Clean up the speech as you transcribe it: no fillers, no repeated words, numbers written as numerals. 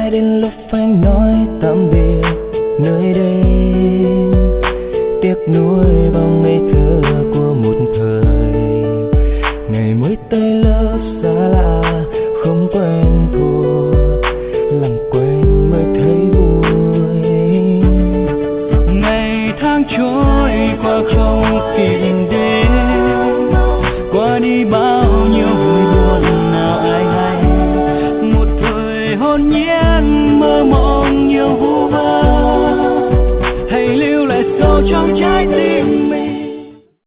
sẽ đến lúc phải nói tạm biệt nơi đây. Tiếc nuối bao ngây thơ của một thời, ngày mới tới lớp xa lạ không quen thuộc, làm quen mới thấy vui. Ngày tháng trôi qua không kịp đến, qua đi bao